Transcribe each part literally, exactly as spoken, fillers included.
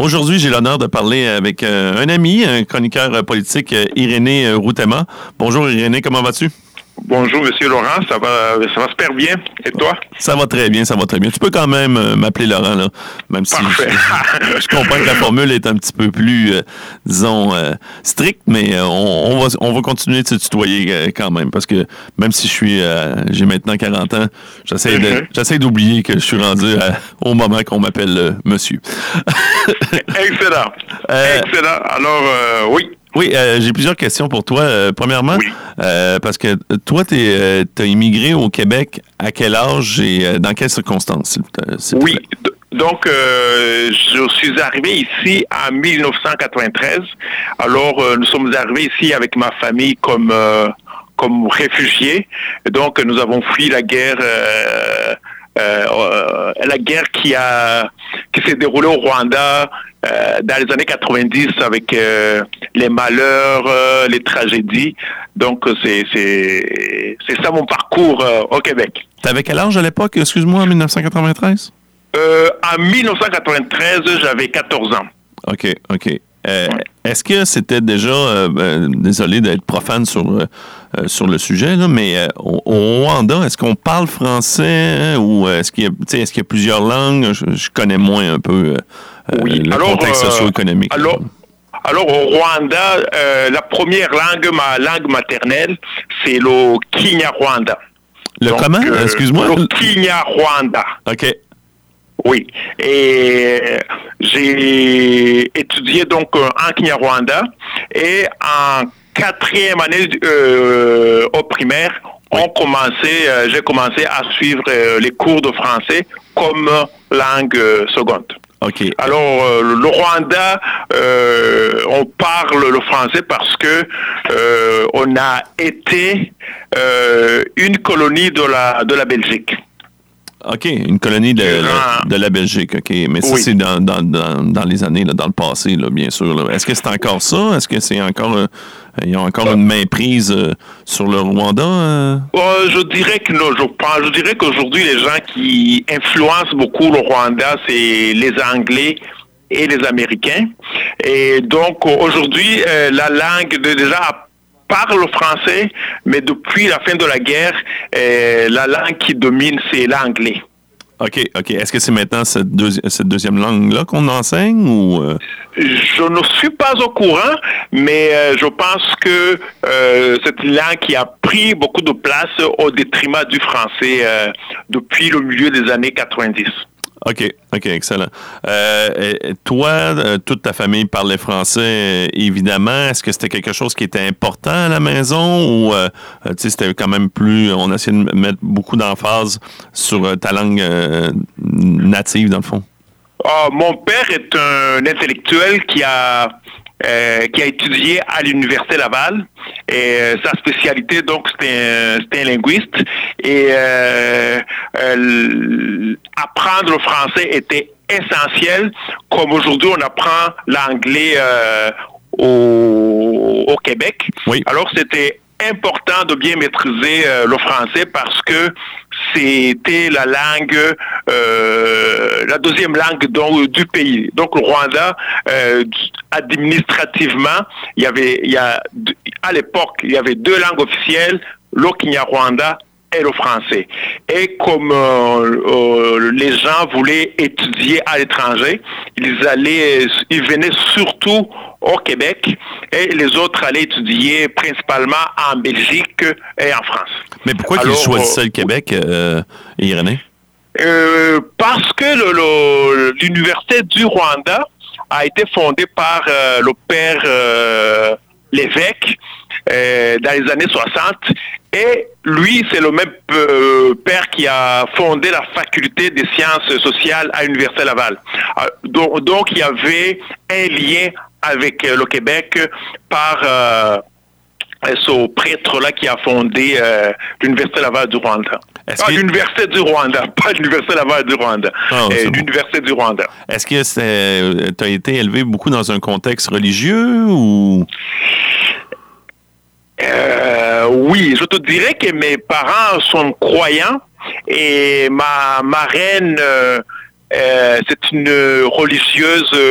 Aujourd'hui, j'ai l'honneur de parler avec euh, un ami, un chroniqueur euh, politique, euh, Irénée euh, Routhema. Bonjour Irénée, comment vas-tu? Bonjour, Monsieur Laurent, ça va, ça va super bien. Et toi? Ça va très bien, ça va très bien. Tu peux quand même euh, m'appeler Laurent, là, même si Parfait. je, je comprends que la formule est un petit peu plus, euh, disons, euh, stricte, mais euh, on, on, va, on va continuer de se tutoyer euh, quand même, parce que même si je suis, euh, j'ai maintenant quarante ans, j'essaie, de, mm-hmm. j'essaie d'oublier que je suis rendu à, au moment qu'on m'appelle euh, monsieur. Excellent. Euh, Excellent. Alors, euh, oui. Oui, euh, j'ai plusieurs questions pour toi. Euh, premièrement, oui. euh, parce que toi, tu euh, as immigré au Québec à quel âge et euh, dans quelles circonstances? S'il oui, donc euh, je suis arrivé ici en dix-neuf cent quatre-vingt-treize. Alors, euh, nous sommes arrivés ici avec ma famille comme, euh, comme réfugiés. Donc, nous avons fui la guerre... Euh, Euh, la guerre qui a qui s'est déroulée au Rwanda euh, dans les années quatre-vingt-dix avec euh, les malheurs, euh, les tragédies. Donc c'est c'est c'est ça mon parcours euh, au Québec. T'avais quel âge à l'époque, excuse-moi, en dix-neuf cent quatre-vingt-treize? Euh, en dix-neuf cent quatre-vingt-treize, j'avais quatorze ans. OK, OK. Euh, ouais. Est-ce que c'était déjà, euh, euh, désolé d'être profane sur, euh, sur le sujet, là, mais euh, au, au Rwanda, est-ce qu'on parle français hein, ou est-ce qu'il y a, est-ce qu'il y a plusieurs langues? Je, je connais moins un peu euh, oui. le alors, contexte socio-économique. Alors, alors au Rwanda, euh, la première langue, ma langue maternelle, c'est le Kinyarwanda. Le Donc, comment? Euh, Excuse-moi. Le Kinyarwanda. OK. Oui, et j'ai étudié donc en Kinyarwanda et en quatrième année euh, au primaire, on commençait, euh, j'ai commencé à suivre euh, les cours de français comme langue euh, seconde. Okay. Alors, euh, le Rwanda, euh, on parle le français parce que euh, on a été euh, une colonie de la de la Belgique. OK, une colonie de, la, de la Belgique, OK. Mais ça, oui. c'est dans, dans, dans, dans les années, là, dans le passé, là, bien sûr. Là. Est-ce que c'est encore ça? Est-ce que c'est encore... Euh, il y a encore euh, une main prise euh, sur le Rwanda? Euh? Euh, je dirais que non. Je, pense, je dirais qu'aujourd'hui, les gens qui influencent beaucoup le Rwanda, c'est les Anglais et les Américains. Et donc, aujourd'hui, euh, la langue, de, déjà... parle français, mais depuis la fin de la guerre, euh, la langue qui domine, c'est l'anglais. OK, OK. Est-ce que c'est maintenant cette, deuxi- cette deuxième langue-là qu'on enseigne ou... Euh... Je ne suis pas au courant, mais euh, je pense que euh, c'est une langue qui a pris beaucoup de place au détriment du français euh, depuis le milieu des années quatre-vingt-dix. OK, OK, excellent. Euh, toi, euh, toute ta famille parlait français, euh, évidemment. Est-ce que c'était quelque chose qui était important à la maison ou euh, tu sais, c'était quand même plus... On a essayé de mettre beaucoup d'emphase sur euh, ta langue euh, native, dans le fond? Oh, mon père est un intellectuel qui a... Euh, qui a étudié à l'Université Laval et euh, sa spécialité donc c'était un, c'était un linguiste et euh, euh, apprendre le français était essentiel comme aujourd'hui on apprend l'anglais euh, au, au Québec. Oui. Alors c'était important de bien maîtriser euh, le français parce que c'était la langue, euh, la deuxième langue donc, du pays. Donc le Rwanda, euh, administrativement, il y avait, il y a, à l'époque, il y avait deux langues officielles, le Kinyarwanda et le français. Et comme euh, euh, les gens voulaient étudier à l'étranger, ils allaient, ils venaient surtout au Québec et les autres allaient étudier principalement en Belgique et en France. Mais pourquoi Alors, ils choisissaient le Québec, euh, Irénée? Euh, parce que le, le, l'université du Rwanda a été fondée par euh, le père euh, l'évêque euh, dans les années soixante. Et lui, c'est le même euh, père qui a fondé la faculté des sciences sociales à l'Université Laval. Euh, donc, donc, il y avait un lien avec euh, le Québec par euh, ce prêtre-là qui a fondé euh, l'Université Laval du Rwanda. Est-ce ah, que... l'Université du Rwanda, pas l'Université Laval du Rwanda. Oh, euh, l'Université bon. du Rwanda. Est-ce que tu as été élevé beaucoup dans un contexte religieux ou... Euh, oui, je te dirais que mes parents sont croyants et ma marraine, euh, euh, c'est une religieuse euh,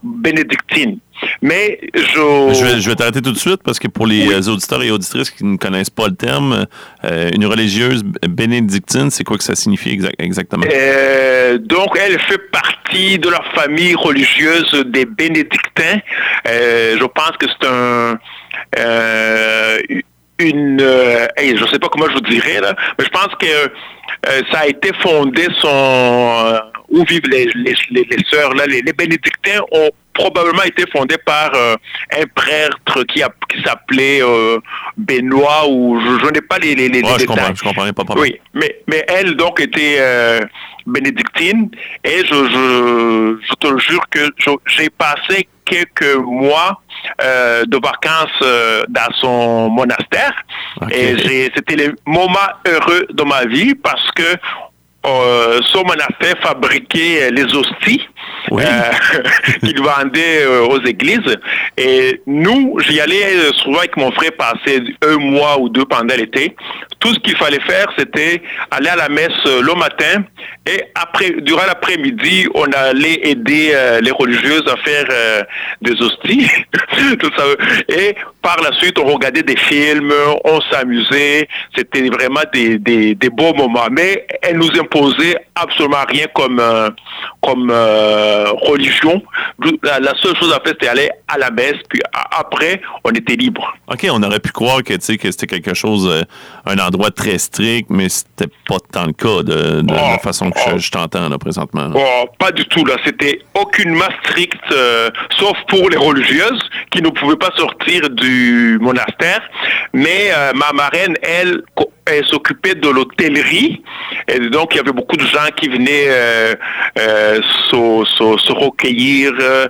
bénédictine. Mais je... Je vais, je vais t'arrêter tout de suite parce que pour les oui. auditeurs et auditrices qui ne connaissent pas le terme, euh, une religieuse bénédictine, c'est quoi que ça signifie exact, exactement? Euh, donc, elle fait partie de la famille religieuse des bénédictins. Euh, je pense que c'est un... Euh, une... Euh, hey, je ne sais pas comment je vous dirais, là, mais je pense que euh, ça a été fondé son... Euh, où vivent les, les, les, les sœurs, là, les, les bénédictins ont probablement été fondé par euh, un prêtre qui, a, qui s'appelait euh, Benoît, ou je, je n'ai pas les, les, les ouais, détails. Je comprends, je comprends, pas problème. Oui, mais, mais elle, donc, était euh, bénédictine, et je, je, je te jure que je, j'ai passé quelques mois euh, de vacances euh, dans son monastère, okay. Et j'ai, c'était les moments heureux de ma vie, parce que Euh, son monastère fabriquait les hosties oui. euh, qu'il vendait euh, aux églises. Et nous, j'y allais souvent avec mon frère passer un mois ou deux pendant l'été. Tout ce qu'il fallait faire, c'était aller à la messe le matin, et après, durant l'après-midi, on allait aider euh, les religieuses à faire euh, des hosties. Tout ça. Et par la suite, on regardait des films, on s'amusait. C'était vraiment des, des, des beaux moments. Mais elle nous imposait absolument rien comme, euh, comme euh, religion. La, la seule chose à faire, c'était aller à la messe, puis à, après, on était libre. OK, on aurait pu croire que, tu sais, que c'était quelque chose, euh, un endroit très strict, mais c'était pas tant le cas de, de oh, la façon que oh, je, je t'entends là, présentement. Là. Oh, pas du tout. Là, c'était aucunement strict, euh, sauf pour les religieuses qui ne pouvaient pas sortir du monastère. Mais euh, ma marraine, elle, elle s'occupait de l'hôtellerie. Et donc, il y avait beaucoup de gens qui venaient euh, euh, se, se, se recueillir. Euh,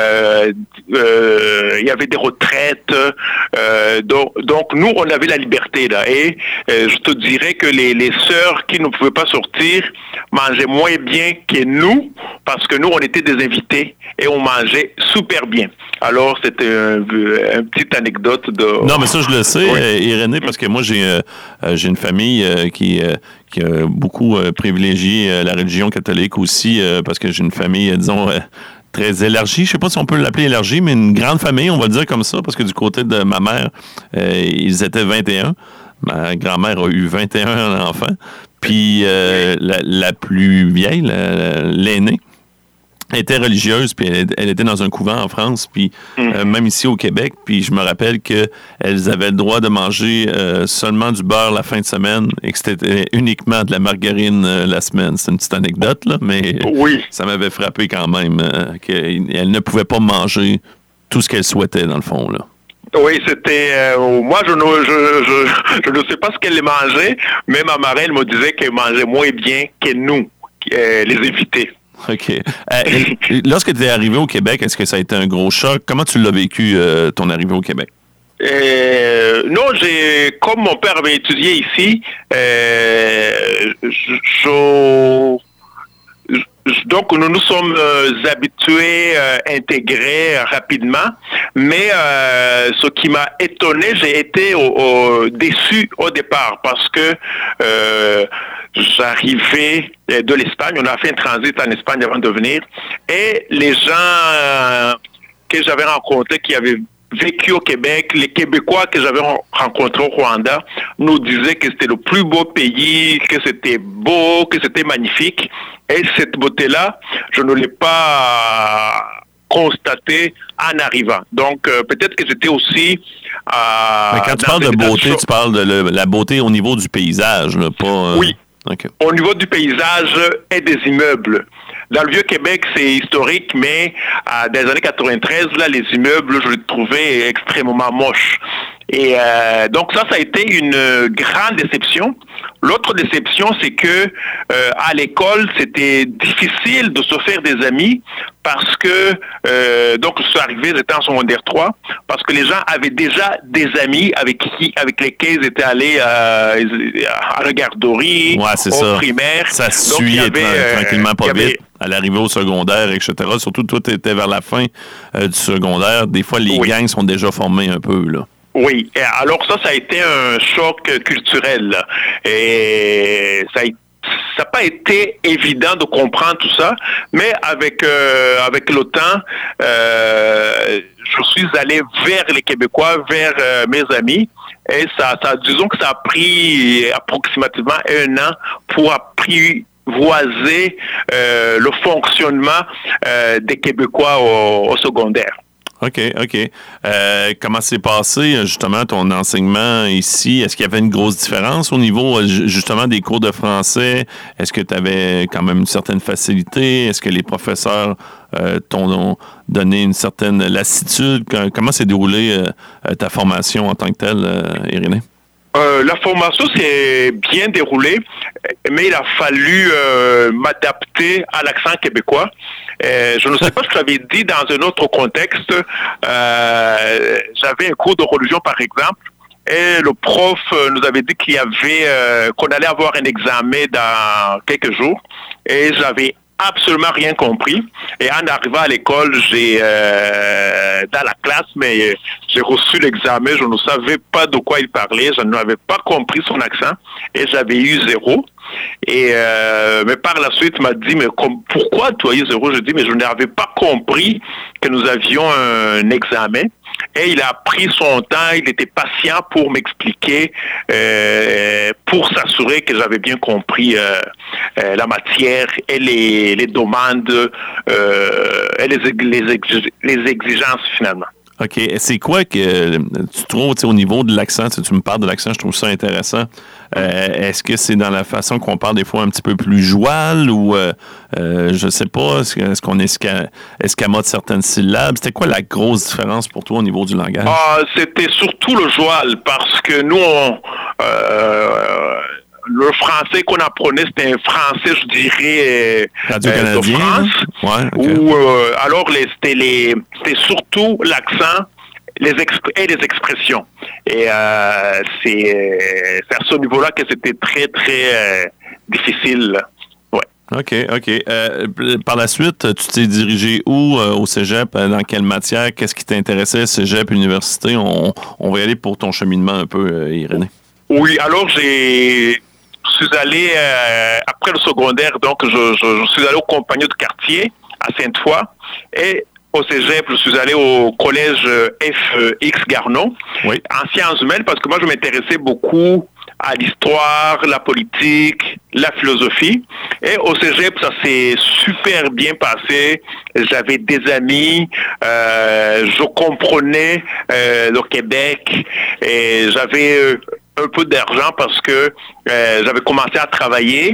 euh, il y avait des retraites. Euh, donc, donc, nous, on avait la liberté, là. Et euh, je te dirais que les, les sœurs qui ne pouvaient pas sortir mangeaient moins bien que nous, parce que nous, on était des invités et on mangeait super bien. Alors, c'était un, une petite anecdote de... Non, mais ça, je le sais, oui. euh, Irénée, parce que moi, j'ai, euh, j'ai une famille euh, qui... Euh, qui a beaucoup euh, privilégié euh, la religion catholique aussi, euh, parce que j'ai une famille, euh, disons, euh, très élargie. Je sais pas si on peut l'appeler élargie, mais une grande famille, on va le dire comme ça, parce que du côté de ma mère, euh, ils étaient vingt et un. Ma grand-mère a eu vingt et un enfants. Puis euh, la, la plus vieille, la, l'aînée, était religieuse, puis elle, elle était dans un couvent en France, puis mmh. euh, même ici au Québec, puis je me rappelle qu'elles avaient le droit de manger euh, seulement du beurre la fin de semaine et que c'était uniquement de la margarine euh, la semaine. C'est une petite anecdote, là, mais oui. ça m'avait frappé quand même euh, qu'elle ne pouvait pas manger tout ce qu'elle souhaitait, dans le fond, là. Oui, c'était... Euh, moi, je ne, je, je, je ne sais pas ce qu'elle mangeait, mais ma marraine me disait qu'elle mangeait moins bien que nous, euh, les invités. OK. Euh, lorsque tu es arrivé au Québec, est-ce que ça a été un gros choc? Comment tu l'as vécu, euh, ton arrivée au Québec? Euh, non, j'ai, comme mon père avait étudié ici, euh, je, je, donc nous nous sommes euh, habitués, euh, intégrés euh, rapidement, mais euh, ce qui m'a étonné, j'ai été au, au, déçu au départ, parce que euh, j'arrivais de l'Espagne, on a fait un transit en Espagne avant de venir, et les gens que j'avais rencontrés qui avaient vécu au Québec, les Québécois que j'avais rencontrés au Rwanda nous disaient que c'était le plus beau pays, que c'était beau, que c'était magnifique. Et cette beauté-là, je ne l'ai pas constatée en arrivant. Donc, euh, peut-être que j'étais aussi... Euh, Mais quand tu parles de beauté, tu parles de le, la beauté au niveau du paysage, là, pas... Euh... Oui. Okay. Au niveau du paysage et des immeubles. Dans le Vieux-Québec, c'est historique, mais euh, dans les années quatre-vingt-treize, là, les immeubles, je les trouvais extrêmement moches. Et euh, donc ça, ça a été une grande déception. L'autre déception, c'est que euh, à l'école, c'était difficile de se faire des amis parce que, euh, donc je suis arrivé, j'étais en secondaire trois, parce que les gens avaient déjà des amis avec qui, avec lesquels ils étaient allés euh, à la garderie, ouais, c'est au ça. primaire. Ça se suivait euh, tranquillement, pas vite. À l'arrivée au secondaire, et cetera. Surtout, toi, tu étais vers la fin euh, du secondaire. Des fois, les oui. gangs sont déjà formés un peu, là. Oui. Alors ça, ça a été un choc culturel. Là. Et ça a, ça n'a pas été évident de comprendre tout ça, mais avec euh, avec le temps, euh, je suis allé vers les Québécois, vers euh, mes amis, et ça, ça, disons que ça a pris approximativement un an pour apprivoiser euh, le fonctionnement euh, des Québécois au, au secondaire. OK, OK. Euh, comment s'est passé, justement, ton enseignement ici? Est-ce qu'il y avait une grosse différence au niveau, justement, des cours de français? Est-ce que tu avais quand même une certaine facilité? Est-ce que les professeurs euh, t'ont donné une certaine lassitude? Comment s'est déroulée euh, ta formation en tant que telle, euh, Irénée? Euh, la formation s'est bien déroulée, mais il a fallu euh, m'adapter à l'accent québécois. Euh, je ne sais pas si je l'avais dit dans un autre contexte. Euh, j'avais un cours de religion, par exemple, et le prof nous avait dit qu'il y avait euh, qu'on allait avoir un examen dans quelques jours, et j'avais absolument rien compris. Et en arrivant à l'école, j'ai euh, dans la classe, mais j'ai reçu l'examen, je ne savais pas de quoi il parlait, je n'avais pas compris son accent et j'avais eu zéro. Et euh, mais par la suite, il m'a dit, mais comme, pourquoi tu as eu zéro? Je dis, mais je n'avais pas compris que nous avions un examen. Et il a pris son temps, il était patient pour m'expliquer, euh, pour s'assurer que j'avais bien compris euh, euh, la matière et les, les demandes euh, et les, les, exig- les exigences finalement. OK. C'est quoi que tu trouves au niveau de l'accent? Tu, tu me parles de l'accent, je trouve ça intéressant. Euh, est-ce que c'est dans la façon qu'on parle des fois un petit peu plus joual ou euh, euh, je sais pas, est-ce, est-ce qu'on esca- escamote certaines syllabes? C'était quoi la grosse différence pour toi au niveau du langage? Ah, c'était surtout le joual parce que nous, on, euh, le français qu'on apprenait, c'était un français, je dirais, euh, de France. Ouais, okay. Où, euh, alors, les, c'était, les, c'était surtout l'accent les exp- et les expressions. Et euh, c'est, c'est à ce niveau-là que c'était très, très euh, difficile. Ouais. OK, OK. Euh, par la suite, tu t'es dirigé où euh, au cégep? Dans quelle matière? Qu'est-ce qui t'intéressait, cégep, université? On, on va y aller pour ton cheminement un peu, euh, Irénée. Oui, alors j'ai... Je suis allé, euh, après le secondaire, donc je, je, je suis allé au compagnon de quartier à Sainte-Foy et au cégep, je suis allé au collège F X Garneau, oui. en sciences humaines, parce que moi je m'intéressais beaucoup à l'histoire, la politique, la philosophie. Et au cégep, ça s'est super bien passé. J'avais des amis, euh, je comprenais euh, le Québec et j'avais euh, un peu d'argent parce que euh, j'avais commencé à travailler.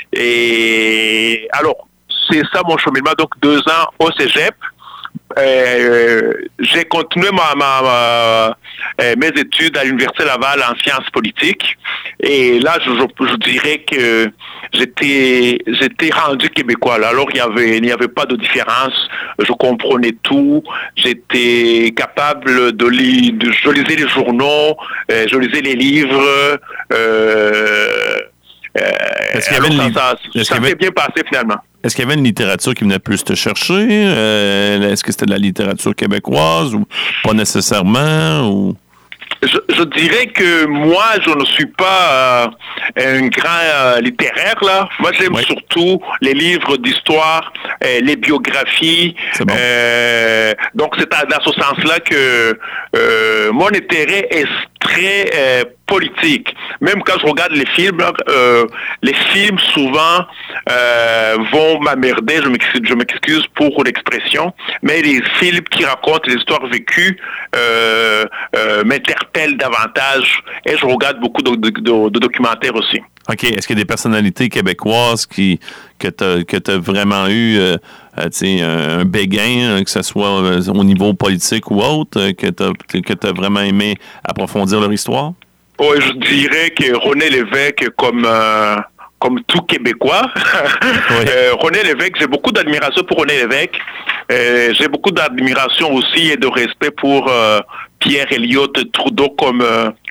Et alors, c'est ça mon cheminement. Donc, deux ans au cégep. Euh, j'ai continué ma, ma, ma, euh, mes études à l'Université Laval en sciences politiques. Et là, je, je, je dirais que j'étais, j'étais rendu québécois. Là. Alors, il y avait, il n'y avait pas de différence. Je comprenais tout. J'étais capable de lire. De, je lisais les journaux. Euh, je lisais les livres. Euh, euh, Est-ce qu'il y avait alors, une... ça, ça, ça s'est bien passé finalement. Est-ce qu'il y avait une littérature qui venait plus te chercher? Euh, est-ce que c'était de la littérature québécoise ou pas nécessairement? Ou... Je, je dirais que moi, je ne suis pas euh, un grand euh, littéraire, là. Moi, j'aime oui. surtout les livres d'histoire, euh, les biographies. C'est bon. euh, donc, c'est à, dans ce sens-là que euh, mon intérêt est très euh, politique. Même quand je regarde les films, euh, les films souvent euh, vont m'emmerder, je m'excuse, je m'excuse pour l'expression, mais les films qui racontent les histoires vécues euh, euh, m'interpellent davantage et je regarde beaucoup de, de, de, de documentaires aussi. OK. Est-ce qu'il y a des personnalités québécoises qui, que tu que tu as vraiment eu euh, un, un béguin, que ce soit au niveau politique ou autre, que tu as vraiment aimé approfondir leur histoire? Oui, je dirais que René Lévesque, comme, euh, comme tout Québécois, oui. euh, René Lévesque, j'ai beaucoup d'admiration pour René Lévesque. Euh, j'ai beaucoup d'admiration aussi et de respect pour euh, Pierre Elliott Trudeau comme, euh,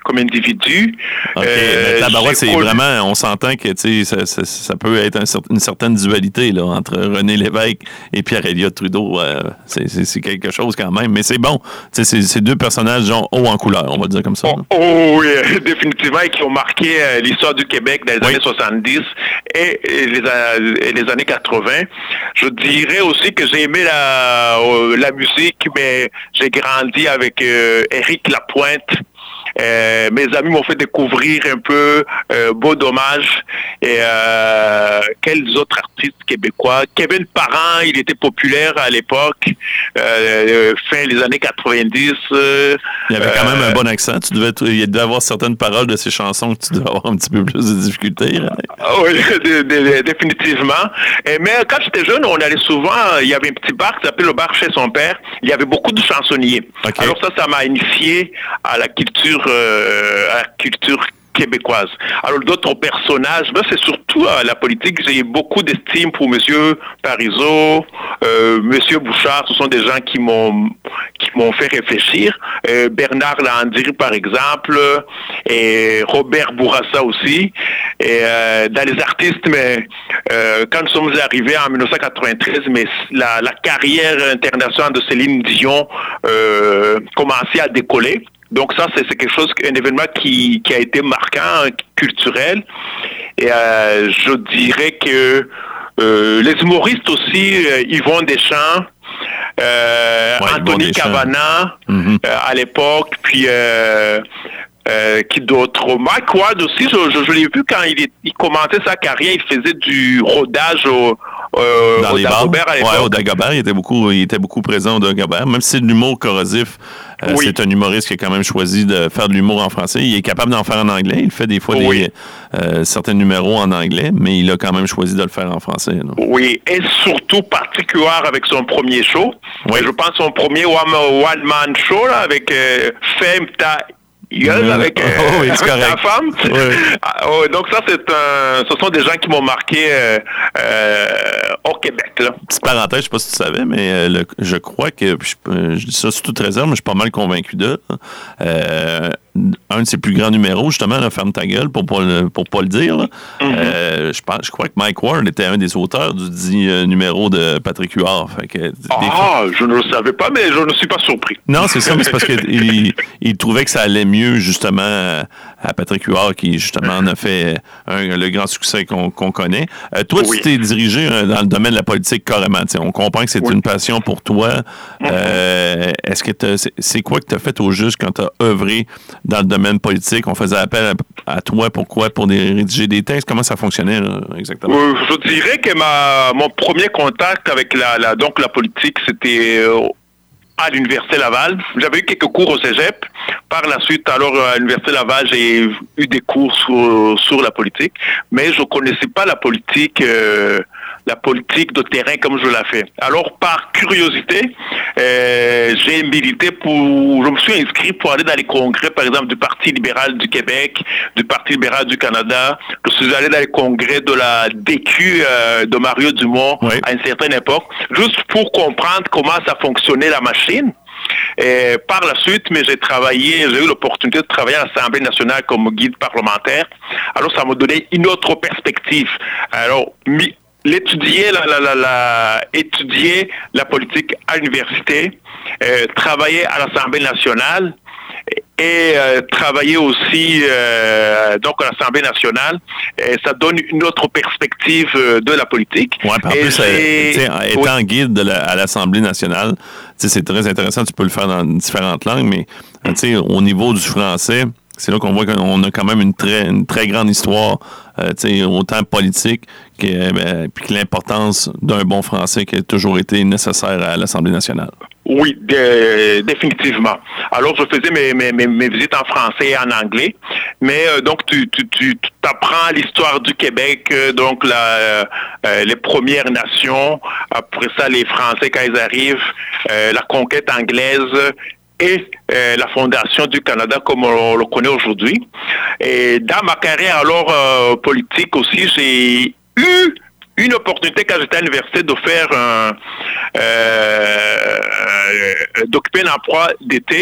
comme individu. OK, euh, tabarouette, c'est connu... vraiment, on s'entend que ça, ça, ça peut être un, une certaine dualité là, entre René Lévesque et Pierre-Éliott Trudeau. Euh, c'est, c'est, c'est quelque chose quand même, mais c'est bon. C'est, c'est deux personnages genre, haut en couleur, on va dire comme ça. Oh, oh oui, définitivement, et qui ont marqué euh, l'histoire du Québec dans les oui. années soixante-dix et, et, les, et les années quatre-vingts. Je dirais aussi que j'ai aimé la, euh, la musique, mais j'ai grandi avec euh, Éric Lapointe. Euh, mes amis m'ont fait découvrir un peu euh, Beau Dommage et euh, quels autres artistes québécois. Kevin Parent, il était populaire à l'époque, euh, fin des années quatre-vingt-dix. Euh, il avait quand euh, même un bon accent. Tu devais, il devait avoir certaines paroles de ses chansons que tu devais avoir un petit peu plus de difficultés. Hein? Oui, de, de, définitivement. Et, mais quand j'étais jeune, on allait souvent, il y avait un petit bar qui s'appelait le bar chez son père. Il y avait beaucoup de chansonniers. Okay. Alors ça, ça m'a initié à la culture Euh, à la culture québécoise. Alors d'autres personnages, ben, c'est surtout à la politique. J'ai beaucoup d'estime pour Monsieur Parizeau, euh, Monsieur Bouchard. Ce sont des gens qui m'ont qui m'ont fait réfléchir. Euh, Bernard Landry, par exemple, et Robert Bourassa aussi. Et euh, dans les artistes, mais euh, quand nous sommes arrivés en dix-neuf cent quatre-vingt-treize, mais la, la carrière internationale de Céline Dion euh, commençait à décoller. Donc ça, c'est, c'est quelque chose, un événement qui, qui a été marquant, culturel. Et euh, je dirais que euh, les humoristes aussi, euh, Yvon Deschamps, euh, ouais, Anthony Cavana mm-hmm. euh, à l'époque, puis euh, euh, qui d'autres? Mike Ward aussi, je, je, je l'ai vu quand il, est, il commençait sa carrière, il faisait du rodage au Euh, dans au les bars. Ouais, au Dagobert, il était beaucoup, il était beaucoup présent au Dagobert. Même si c'est de l'humour corrosif, euh, oui. c'est un humoriste qui a quand même choisi de faire de l'humour en français. Il est capable d'en faire en anglais. Il fait des fois oui. des, euh, certains numéros en anglais, mais il a quand même choisi de le faire en français. Là. Oui, et surtout particulier avec son premier show. Oui. Je pense son premier one-man show là, avec euh, Femme Ta Gueule avec euh, oh, oui, ta femme. Oui. Oh, donc ça, c'est un, ce sont des gens qui m'ont marqué euh, euh, au Québec. Là. Petite parenthèse, je ne sais pas si tu savais, mais euh, le, je crois que, je, je dis ça sous toute réserve, mais je suis pas mal convaincu d'eux. Euh, un de ses plus grands numéros, justement, là, Ferme ta gueule, pour ne pas, le, pour pas le dire. Là. Mm-hmm. Euh, je, pense, je crois que Mike Ward était un des auteurs du dit euh, numéro de Patrick Huard. Fait que, ah, fois... je ne le savais pas, mais je ne suis pas surpris. Non, c'est ça, mais c'est parce qu'il il trouvait que ça allait mieux, justement, à Patrick Huard, qui, justement, en a fait un, le grand succès qu'on, qu'on connaît. Euh, toi, oui. tu t'es dirigé euh, dans le domaine de la politique carrément. T'sais, on comprend que c'est oui. une passion pour toi. Euh, est-ce que c'est, c'est quoi que tu as fait au juste quand tu as œuvré dans le domaine politique? On faisait appel à, à toi, pourquoi? Pour des, rédiger des textes? Comment ça fonctionnait, là, exactement? Euh, je dirais que ma, mon premier contact avec la, la, donc la politique, c'était euh, à l'Université Laval. J'avais eu quelques cours au cégep. Par la suite, alors, à l'Université Laval, j'ai eu des cours sur, sur la politique, mais je ne connaissais pas la politique... Euh, la politique de terrain comme je l'ai fait. Alors, par curiosité, euh, j'ai milité pour... Je me suis inscrit pour aller dans les congrès, par exemple, du Parti libéral du Québec, du Parti libéral du Canada. Je suis allé dans les congrès de la D Q euh, de Mario Dumont oui. à une certaine époque, juste pour comprendre comment ça fonctionnait la machine. Et par la suite, mais j'ai travaillé, j'ai eu l'opportunité de travailler à l'Assemblée nationale comme guide parlementaire. Alors, ça m'a donné une autre perspective. Alors, mi- L'étudier, la, la, la, la, étudier la politique à l'université, euh, travailler à l'Assemblée nationale et euh, travailler aussi euh, donc à l'Assemblée nationale, et ça donne une autre perspective euh, de la politique. Oui, en plus, euh, étant oui. guide de la, à l'Assemblée nationale, c'est très intéressant, tu peux le faire dans différentes langues, mais au niveau du français, c'est là qu'on voit qu'on a quand même une très, une très grande histoire, euh, autant politique que, euh, puis que l'importance d'un bon français qui a toujours été nécessaire à l'Assemblée nationale. Oui, de, définitivement. Alors, je faisais mes, mes, mes, mes visites en français et en anglais, mais euh, donc tu, tu, tu apprends l'histoire du Québec, euh, donc la, euh, les Premières Nations, après ça les Français quand ils arrivent, euh, la conquête anglaise, et euh, la fondation du Canada comme on le connaît aujourd'hui. Et dans ma carrière alors euh, politique aussi, j'ai eu une opportunité quand j'étais à l'université de faire un, euh, d'occuper un emploi d'été.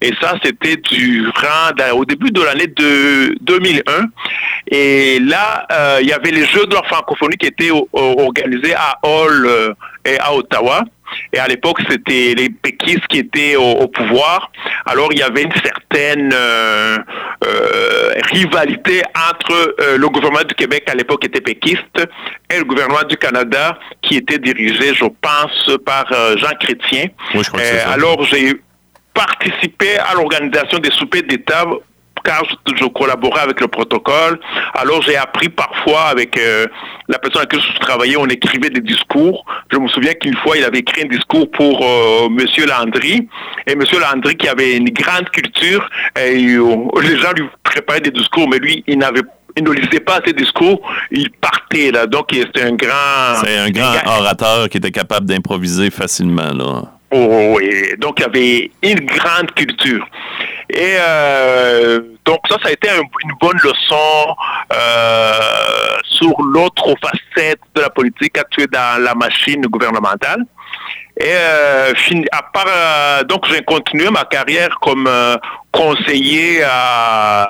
Et ça, c'était durant, au début de l'année de deux mille un. Et là, euh, il y avait les Jeux de la francophonie qui étaient o- organisés à Hall euh, et à Ottawa. Et à l'époque, c'était les péquistes qui étaient au, au pouvoir. Alors, il y avait une certaine euh, euh, rivalité entre euh, le gouvernement du Québec, à l'époque était péquiste, et le gouvernement du Canada, qui était dirigé, je pense, par euh, Jean Chrétien. Oui, je crois que c'est Euh, ça. alors, j'ai participé à l'organisation des soupers d'État car je, je collaborais avec le protocole. Alors, j'ai appris parfois avec euh, la personne avec qui je travaillais, on écrivait des discours. Je me souviens qu'une fois, il avait écrit un discours pour euh, Monsieur Landry. Et Monsieur Landry, qui avait une grande culture, et, euh, les gens lui préparaient des discours, mais lui, il n'avait il ne lisait pas ses discours, il partait là. Donc, c'était un grand... C'est un grand un, orateur qui était capable d'improviser facilement, là. Oh, oui. Donc, il y avait une grande culture. Et euh, donc, ça, ça a été un, une bonne leçon euh, sur l'autre facette de la politique actuelle dans la machine gouvernementale. Et euh, à part, euh, donc, j'ai continué ma carrière comme euh, conseiller à...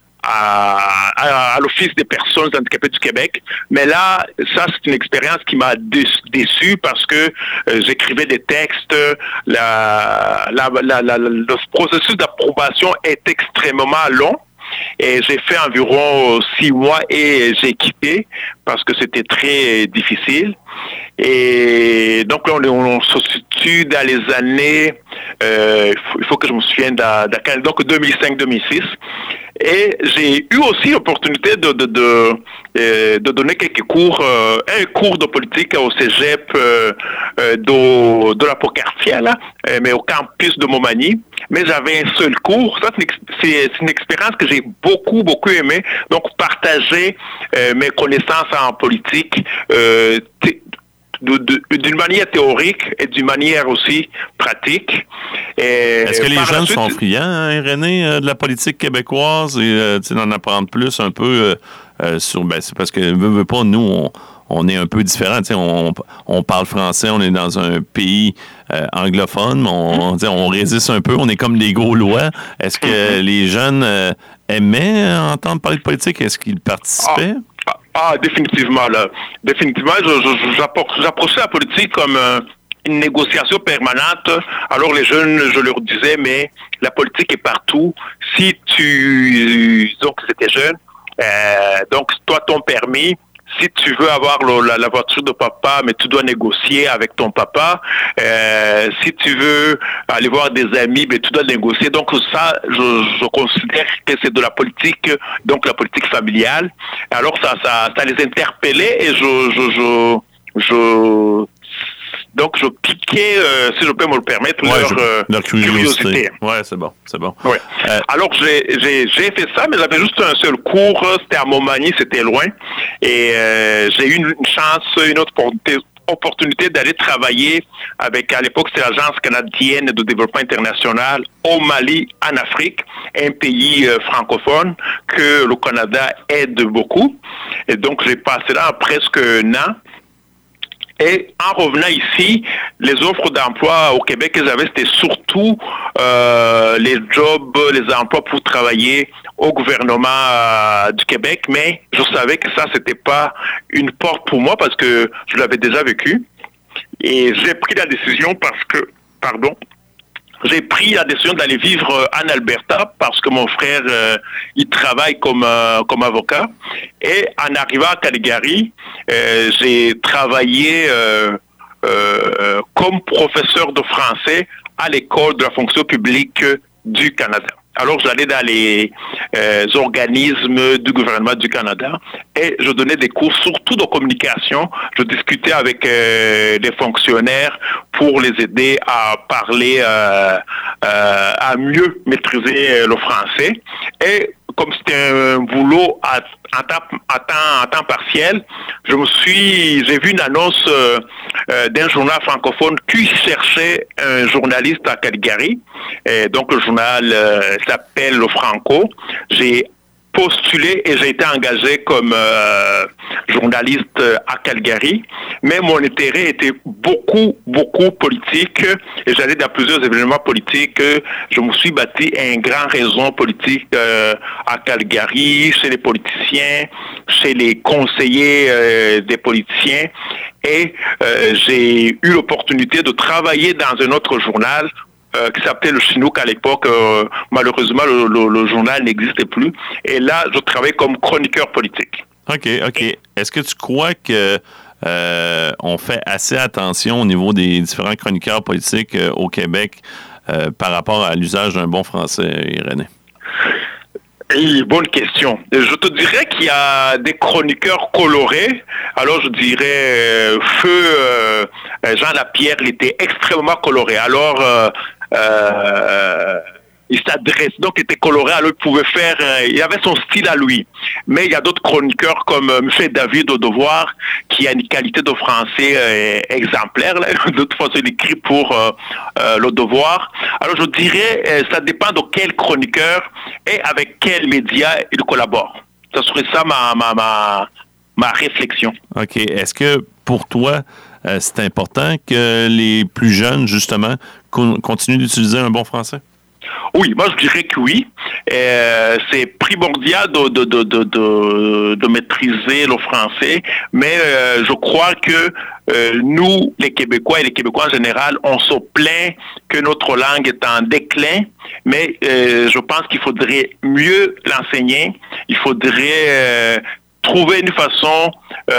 À, à, à l'Office des personnes handicapées du Québec. Mais là, ça, c'est une expérience qui m'a déçu parce que euh, j'écrivais des textes, la, la, la, la, le processus d'approbation est extrêmement long. Et j'ai fait environ six mois et j'ai quitté parce que c'était très difficile. Et donc là, on, on se situe dans les années, euh, il faut que je me souvienne, dans, dans, donc deux mille cinq deux mille six. Et j'ai eu aussi l'opportunité de, de, de, de, de donner quelques cours, euh, un cours de politique au cégep euh, de, de la Pont-Cartier, là, mais au campus de Montmagny. Mais j'avais un seul cours. Ça, c'est une expérience que j'ai beaucoup, beaucoup aimé. Donc, partager euh, mes connaissances en politique euh, d'une manière théorique et d'une manière aussi pratique. Est-ce que les jeunes suite, sont friands, hein, René, de la politique québécoise et euh, d'en apprendre plus un peu euh, sur... Ben, c'est parce que, veut, veut pas, nous, on, on est un peu différents. On, on parle français, on est dans un pays euh, anglophone, on, mm-hmm. on résiste un peu, on est comme des Gaulois. Est-ce que mm-hmm. les jeunes euh, aimaient entendre parler de politique? Est-ce qu'ils participaient? Ah. Ah, définitivement, là. Définitivement, j'approchais la politique comme euh, une négociation permanente. Alors, les jeunes, je leur disais, mais la politique est partout. Si tu... Donc, c'était jeune. Euh, donc, toi, ton permis, si tu veux avoir le, la, la voiture de papa, mais tu dois négocier avec ton papa. Euh, si tu veux aller voir des amis, mais tu dois négocier. Donc ça, je, je considère que c'est de la politique, donc la politique familiale. Alors ça, ça, ça les interpellait et je, je, je, je donc je piquais, euh, si je peux me le permettre, ouais, leur, je, euh, leur curiosité. curiosité. Ouais, c'est bon, c'est bon. Ouais. Euh, Alors j'ai, j'ai, j'ai fait ça, mais j'avais juste un seul cours. C'était à Montmagny, c'était loin, et euh, j'ai eu une, une chance, une autre opportunité d'aller travailler avec, à l'époque, c'est l'Agence canadienne de développement international au Mali, en Afrique, un pays euh, francophone que le Canada aide beaucoup. Et donc j'ai passé là presque un an. Et en revenant ici, les offres d'emploi au Québec que j'avais, c'était surtout euh, les jobs, les emplois pour travailler au gouvernement euh, du Québec. Mais je savais que ça, c'était pas une porte pour moi parce que je l'avais déjà vécu. Et j'ai pris la décision parce que, pardon, j'ai pris la décision d'aller vivre en Alberta parce que mon frère, euh, il travaille comme, euh, comme avocat. Et en arrivant à Calgary, euh, j'ai travaillé euh, euh, comme professeur de français à l'école de la fonction publique du Canada. Alors, j'allais dans les euh, organismes du gouvernement du Canada et je donnais des cours surtout de communication. Je discutais avec euh, les fonctionnaires pour les aider à parler, euh, euh, à mieux maîtriser le français. Et comme c'était un boulot à, à, temps, à, temps, à temps partiel, je me suis, j'ai vu une annonce euh, euh, d'un journal francophone qui cherchait un journaliste à Calgary. Et donc le journal euh, s'appelle Le Franco. J'ai postulé et j'ai été engagé comme euh, journaliste à Calgary, mais mon intérêt était beaucoup, beaucoup politique et j'allais dans plusieurs événements politiques. Je me suis bâti un grand réseau politique euh, à Calgary, chez les politiciens, chez les conseillers euh, des politiciens et euh, j'ai eu l'opportunité de travailler dans un autre journal Euh, qui s'appelait le Chinook à l'époque. Euh, malheureusement, le, le, le journal n'existait plus. Et là, je travaillais comme chroniqueur politique. OK, OK. Est-ce que tu crois que euh, on fait assez attention au niveau des différents chroniqueurs politiques euh, au Québec euh, par rapport à l'usage d'un bon français, Irénée? Et bonne question. Je te dirais qu'il y a des chroniqueurs colorés. Alors, je dirais, euh, Feu euh, Jean Lapierre, il était extrêmement coloré. Alors, euh, euh, il s'adresse, donc il était coloré, alors il pouvait faire, euh, il avait son style à lui. Mais il y a d'autres chroniqueurs comme euh, M. David au Devoir, qui a une qualité de français euh, exemplaire. Là. De toute façon, il écrit pour euh, euh, le Devoir. Alors je dirais, euh, ça dépend de quel chroniqueur et avec quel média il collabore. Ça serait ça ma, ma, ma, ma réflexion. OK. Est-ce que pour toi, euh, c'est important que les plus jeunes, justement, con- continuent d'utiliser un bon français? Oui, moi je dirais que oui. Euh, c'est primordial de, de, de, de, de, de maîtriser le français, mais euh, je crois que euh, nous, les Québécois et les Québécois en général, on se plaint que notre langue est en déclin, mais euh, je pense qu'il faudrait mieux l'enseigner. Il faudrait euh, trouver une façon...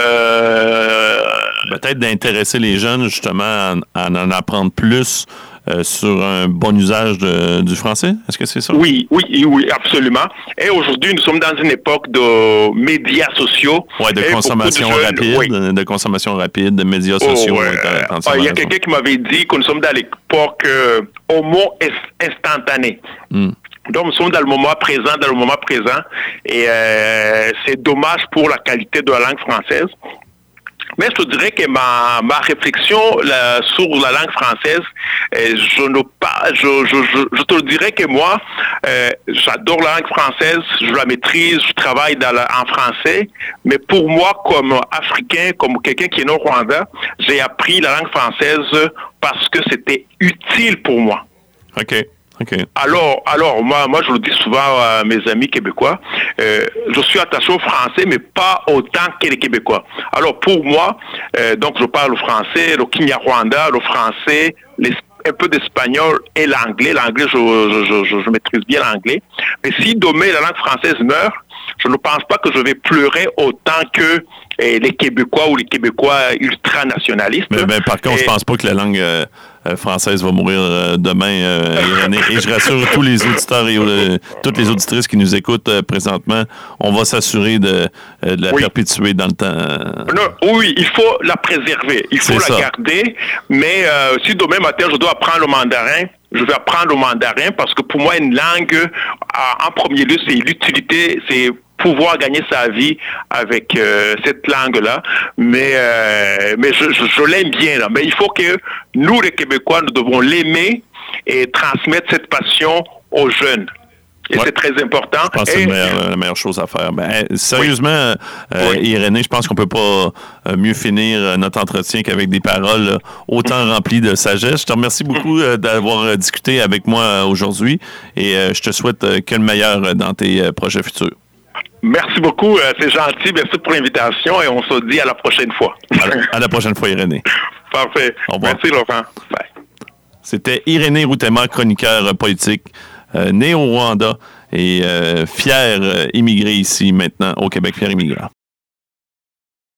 Euh, Peut-être d'intéresser les jeunes, justement, à, à en apprendre plus Euh, sur un bon usage de, du français? Est-ce que c'est ça? Oui, oui, oui, absolument. Et aujourd'hui, nous sommes dans une époque de médias sociaux. Oui, de consommation de jeunes, rapide, oui. de, de consommation rapide, de médias sociaux. Oh, ouais. euh, il y a quelqu'un qui m'avait dit que nous sommes dans l'époque euh, homo instantané. Mm. Donc, nous sommes dans le moment présent, dans le moment présent. Et euh, c'est dommage pour la qualité de la langue française. Mais je te dirais que ma, ma réflexion là, sur la langue française, euh, je ne pas, je, je, je, je te dirais que moi, euh, j'adore la langue française, je la maîtrise, je travaille dans la, en français. Mais pour moi, comme Africain, comme quelqu'un qui est né au Rwanda, j'ai appris la langue française parce que c'était utile pour moi. OK. Okay. Alors, alors moi, moi, je le dis souvent à mes amis québécois, euh, je suis attaché au français, mais pas autant que les Québécois. Alors, pour moi, euh, donc, je parle le français, le Kinyarwanda, le français, les, un peu d'espagnol et l'anglais. L'anglais, je, je, je, je maîtrise bien l'anglais. Mais si demain la langue française meurt, je ne pense pas que je vais pleurer autant que eh, les Québécois ou les Québécois ultranationalistes. Mais, mais par contre, et... je pense pas que la langue euh, française va mourir euh, demain, euh, Irénée. Et je rassure tous les auditeurs et euh, toutes les auditrices qui nous écoutent euh, présentement, on va s'assurer de, euh, de la oui. perpétuer dans le temps. Non, oui, il faut la préserver, il faut C'est la ça. garder. Mais euh, si demain matin, je dois apprendre le mandarin, je vais apprendre le mandarin parce que pour moi, une langue, en premier lieu, c'est l'utilité, c'est pouvoir gagner sa vie avec euh, cette langue-là. Mais, euh, mais je, je, je l'aime bien, là. Mais il faut que nous, les Québécois, nous devons l'aimer et transmettre cette passion aux jeunes. Et ouais. c'est très important. Je pense que c'est la meilleure, la meilleure chose à faire. Ben, sérieusement, oui. Euh, oui. Irénée, je pense qu'on peut pas euh, mieux finir notre entretien qu'avec des paroles euh, autant mm. remplies de sagesse. Je te remercie beaucoup euh, d'avoir euh, discuté avec moi euh, aujourd'hui et euh, je te souhaite euh, que le meilleur dans tes euh, projets futurs. Merci beaucoup, euh, c'est gentil. Merci pour l'invitation et on se dit à la prochaine fois. à, la, à la prochaine fois, Irénée. Parfait. Merci, Laurent. Bye. C'était Irénée Routema, chroniqueur politique. Euh, né au Rwanda et euh, fier euh, immigré ici maintenant au Québec, fier immigrant.